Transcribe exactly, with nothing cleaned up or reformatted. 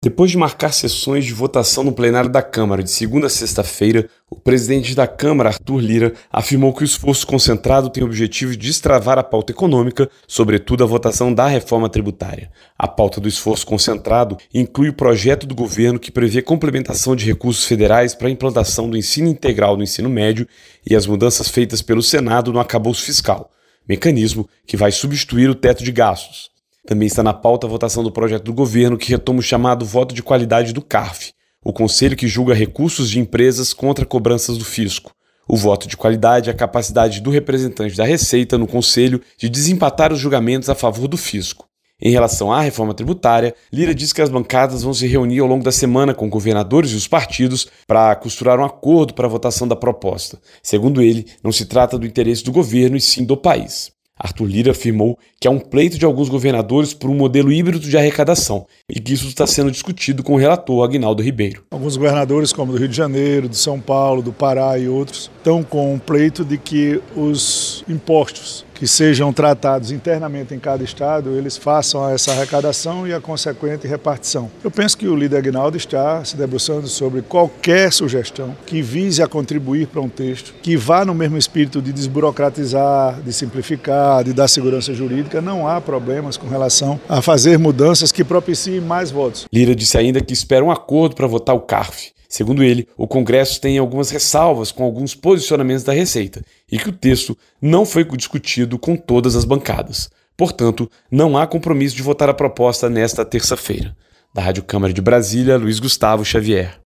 Depois de marcar sessões de votação no plenário da Câmara de segunda a sexta-feira, o presidente da Câmara, Arthur Lira, afirmou que o esforço concentrado tem o objetivo de destravar a pauta econômica, sobretudo a votação da reforma tributária. A pauta do esforço concentrado inclui o projeto do governo que prevê complementação de recursos federais para a implantação do ensino integral no ensino médio e as mudanças feitas pelo Senado no arcabouço fiscal, mecanismo que vai substituir o teto de gastos. Também está na pauta a votação do projeto do governo que retoma o chamado voto de qualidade do CARF, o conselho que julga recursos de empresas contra cobranças do fisco. O voto de qualidade é a capacidade do representante da Receita no conselho de desempatar os julgamentos a favor do fisco. Em relação à reforma tributária, Lira disse que as bancadas vão se reunir ao longo da semana com governadores e os partidos para costurar um acordo para a votação da proposta. Segundo ele, não se trata do interesse do governo e sim do país. Arthur Lira afirmou que há um pleito de alguns governadores por um modelo híbrido de arrecadação e que isso está sendo discutido com o relator Aguinaldo Ribeiro. Alguns governadores, como do Rio de Janeiro, de São Paulo, do Pará e outros, estão com um pleito de que os impostos que sejam tratados internamente em cada estado, eles façam essa arrecadação e a consequente repartição. Eu penso que o líder Aguinaldo está se debruçando sobre qualquer sugestão que vise a contribuir para um texto, que vá no mesmo espírito de desburocratizar, de simplificar, de dar segurança jurídica. Não há problemas com relação a fazer mudanças que propiciem mais votos. Lira disse ainda que espera um acordo para votar o CARF. Segundo ele, o Congresso tem algumas ressalvas com alguns posicionamentos da Receita e que o texto não foi discutido com todas as bancadas. Portanto, não há compromisso de votar a proposta nesta terça-feira. Da Rádio Câmara de Brasília, Luiz Gustavo Xavier.